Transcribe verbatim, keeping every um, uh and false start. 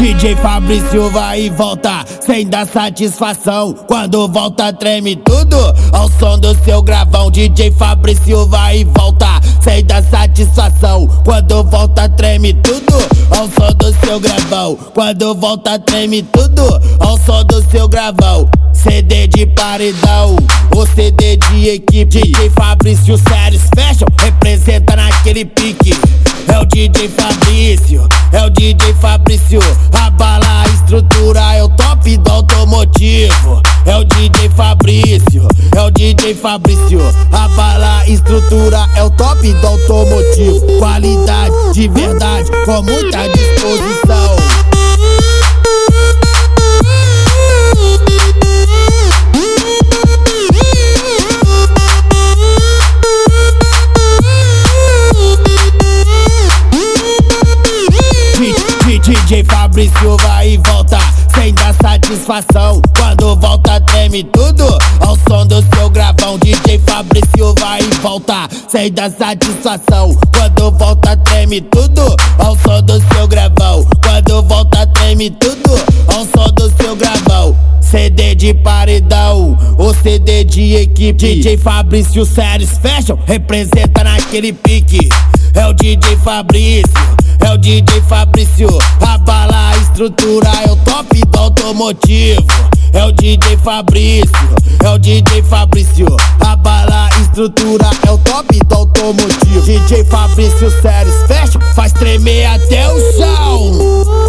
D J Fabrício vai e volta sem dar satisfação. Quando volta treme tudo ao som do seu gravão. D J Fabrício vai e volta sem dar satisfação. Quando volta treme tudo ao som do seu gravão. Quando volta treme tudo ao som do seu gravão. C D de paredão, o C D de equipe. D J Fabrício Séries Fashion representa naquele pique. É o D J Fabrício, é o D J Fabrício. Abala a estrutura, é o top do automotivo. É o D J Fabrício, é o D J Fabrício. Abala a estrutura, é o top do automotivo. Qualidade de verdade, com muita disposição. D J Fabrício vai e volta sem dar satisfação. Quando volta treme tudo ao som do seu gravão. D J Fabrício vai e volta sem dar satisfação. Quando volta treme tudo ao som do seu gravão. Quando volta treme tudo ao som do seu gravão. C D de paredão, o C D de equipe. D J Fabrício Séries Fashion representa naquele pique. É o D J Fabrício, é o D J Fabrício. Abala a estrutura, é o top do automotivo. É o D J Fabrício, é o D J Fabrício. Abala a estrutura, é o top do automotivo. D J Fabrício Séries Fashion faz tremer até o chão.